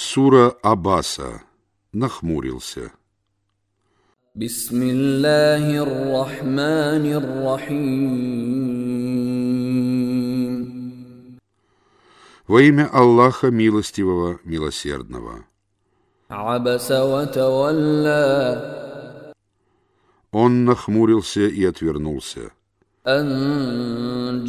Сура Абаса. Нахмурился. Бисмиллахир рахманир рахим. Во имя Аллаха Милостивого, Милосердного. Абаса ва тавалла. Он нахмурился и отвернулся. Ан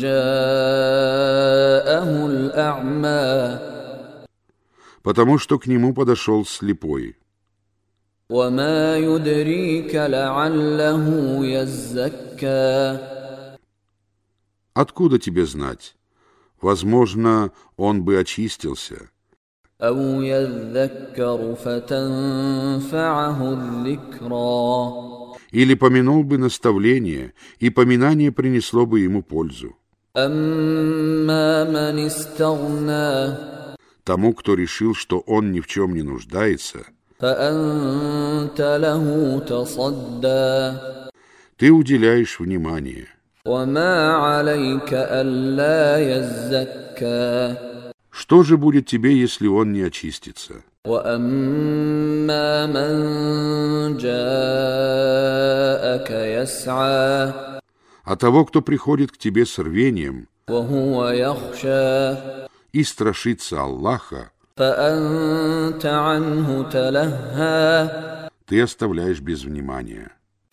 джаахул а'ма. Потому что к нему подошел слепой. وَمَا يُدْرِيكَ لَعَلَّهُ يَزَّكَّى. Откуда тебе знать? Возможно, он бы очистился. أَوْ يَذَّكَّرُ فَتَنْفَعَهُ الذِّكْرَى. Или помянул бы наставление, и поминание принесло бы ему пользу. أَمَّا مَنِ اسْتَغْنَى. Тому, кто решил, что он ни в чем не нуждается, فَأَنْتَ لَهُ تَصَدَّى. ты уделяешь внимание. وَمَا عَلَيْكَ أَلَّا يَزَّكَّى. Что же будет тебе, если он не очистится? وَأَمَّا مَنْ جَاءَكَ يَسْعَى. А того, кто приходит к тебе с рвением وَهُوَ يَخْشَى. и страшится Аллаха, فَأَنْتَ عَنْهُ تَلَهَّى. ты оставляешь без внимания.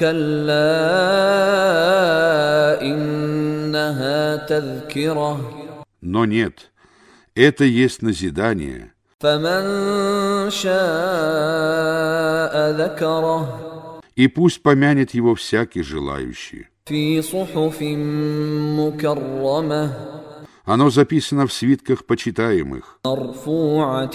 كَلَّا إِنَّهَا تَذْكِرَةٌ. Но нет, это есть назидание, فَمَنْ شَاءَ ذَكَرَهُ. и пусть помянет его всякий желающий. فِي صُحُفٍ مُكَرَّمَةٍ. Оно записано в свитках почитаемых, مرفوعة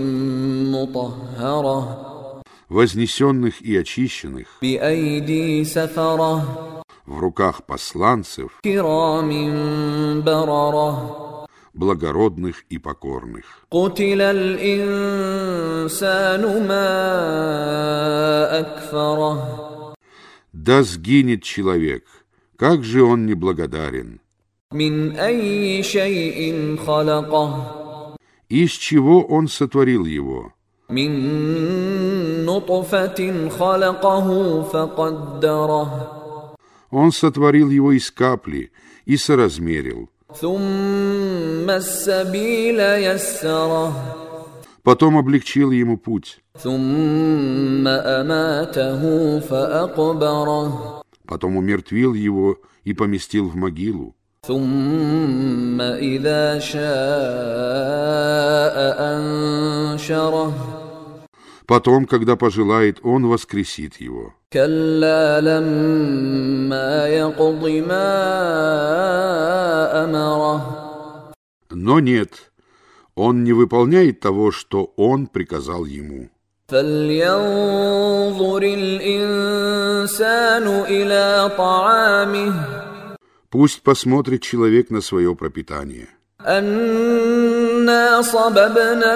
مطهرة. вознесенных и очищенных, بأيدي سفرة. в руках посланцев, كرام بررة. благородных и покорных. قتل الإنسان ما أكفره. Да сгинет человек, как же он неблагодарен! من أي شيء خلقه. Из чего он сотворил его? من نطفة خلقه فقدره. Он сотворил его из капли и соразмерил. ثم السبيل يسره. Потом облегчил ему путь. ثم أماته فأقبره. Потом умертвил его и поместил в могилу. ثم إذا شاء أنشره. Потом, когда пожелает, он воскресит его. كلا لما يقض ما أمره. Но нет, он не выполняет того, что он приказал ему. فلينظر الإنسان إلى طعامه. Пусть посмотрит человек на свое пропитание. أنا صببنا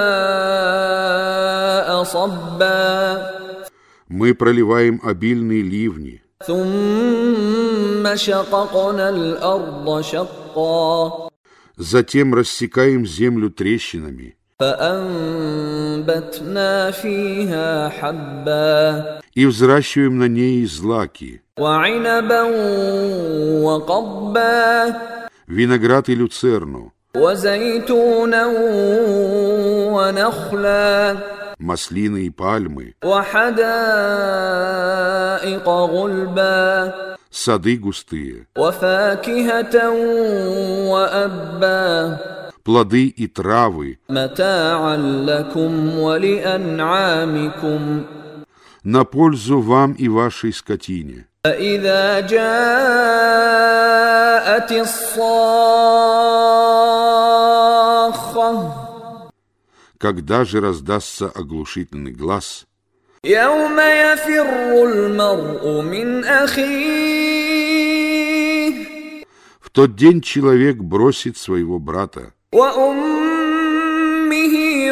الماء صبا. Мы проливаем обильные ливни, ثم شققنا الأرض شقا. затем рассекаем землю трещинами فأنبتنا فيها حبا. и взращиваем на ней злаки, وعنبا وقضبا. виноград и люцерну, وزيتونا ونخلا. маслины и пальмы, وحدائق غلبا. сады густые, وفاكهة وأبا. плоды и травы, متاعا لكم ولأنعامكم. на пользу вам и вашей скотине. فإذا جاءت الصاخة. Когда же раздастся оглушительный глас, يوم يفر المرء من أخيه. в тот день человек бросит своего брата, وأمه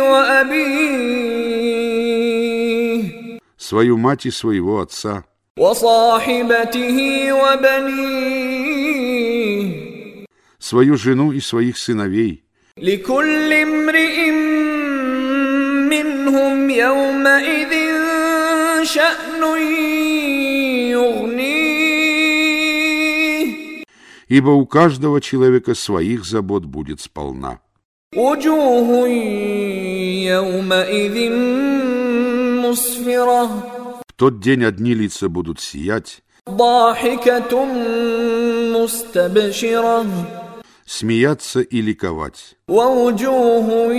وأبيه. свою мать и своего отца, وصاحبته وبنيه. свою жену и своих сыновей. لكل امرئ منهم يومئذ شأن يغنيه Ибо у каждого человека своих забот будет сполна. وجوه يومئذ مسفرة В тот день одни лица будут сиять, ضاحكة مستبشرة смеяться и ликовать. ووجوه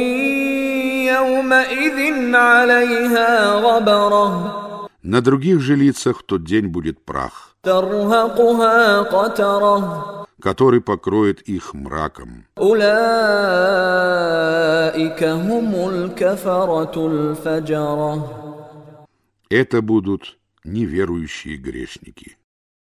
يومئذ عليها غبرة На других же лицах в тот день будет прах, ترهقها قترة который покроет их мраком. أولئك هم الكفرة الفجرة Это будут неверующие грешники.